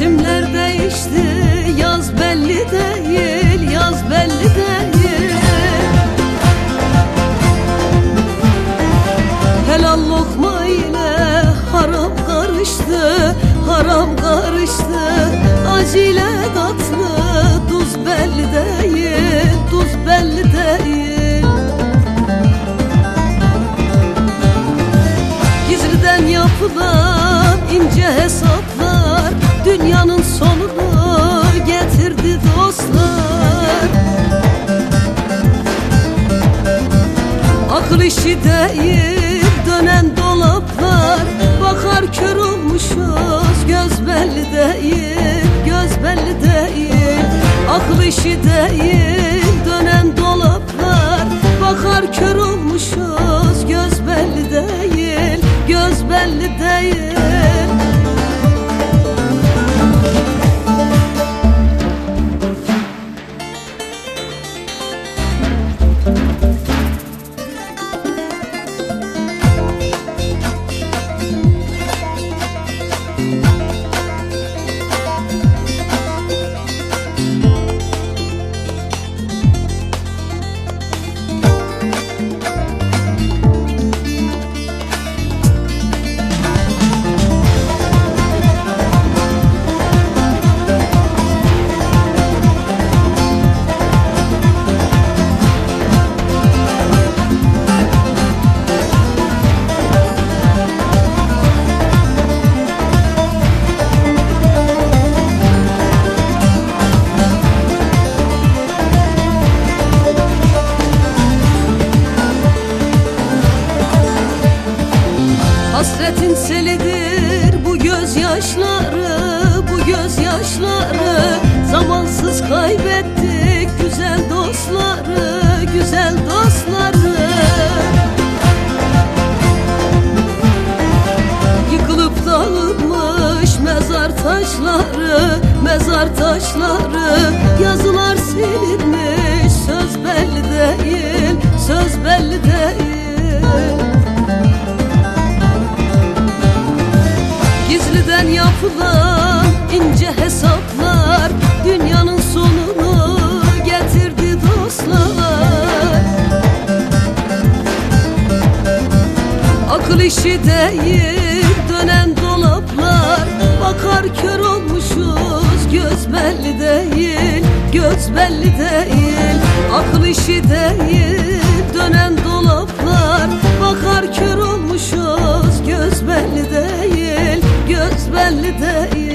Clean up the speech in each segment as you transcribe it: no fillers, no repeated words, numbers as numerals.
Mevsimler değişti, yaz belli değil, yaz belli değil. Helal lokma ile haram karıştı, haram karıştı. Acı ile tatlı, tuz belli değil, tuz belli değil. Gizliden yapılan ince hesaplar dünyanın sonunu getirdi dostlar. Akıl işi değil dönen dolaplar, bakar kör olmuşuz, göz belli değil, göz belli değil. Akıl işi değil dönen dolaplar, bakar kör olmuşuz, göz belli değil, göz belli değil. Hasretin selidir bu gözyaşları, bu gözyaşları. Zamansız kaybettik güzel dostları, güzel dostları. Yıkılıp dağılmış mezar taşları, mezar taşları. Yazılar silinmiş, söz belli değil, söz belli değil. Gizliden yapılan ince hesaplar dünyanın sonunu getirdi dostlar. Akıl işi değil dönen dolaplar, bakar kör olmuşuz, göz belli değil, göz belli değil. Akıl işi değil dönen dolaplar, bakar kör olmuşuz, göz belli değil, göz belli değil.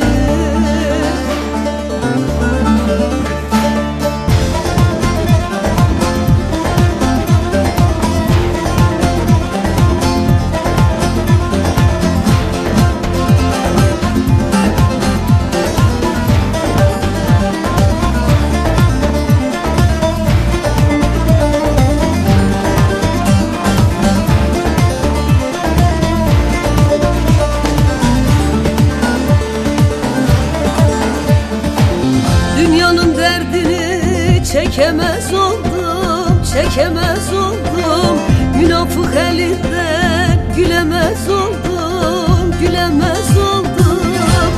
Dünyanın derdini çekemez oldum, çekemez oldum. Münafık elinden gülemez oldum, gülemez oldum.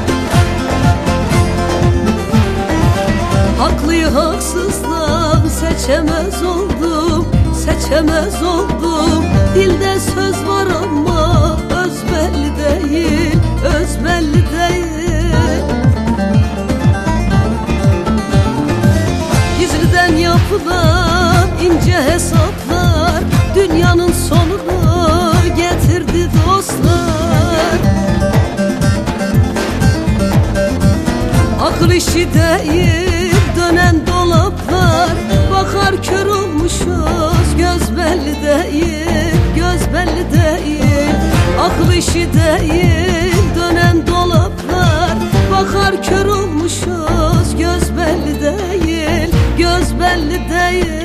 Haklıyı haksızdan seçemez oldum, seçemez oldum. Dilde söz var ama öz belli değil, öz belli değil. Yapılan ince hesaplar dünyanın sonunu getirdi dostlar. Akıl işi değil dönen dolaplar, bakar kör olmuşuz, göz belli değil, göz belli değil. Akıl işi değil dönen dolaplar, bakar kör olmuşuz, göz belli değil, göz belli değil.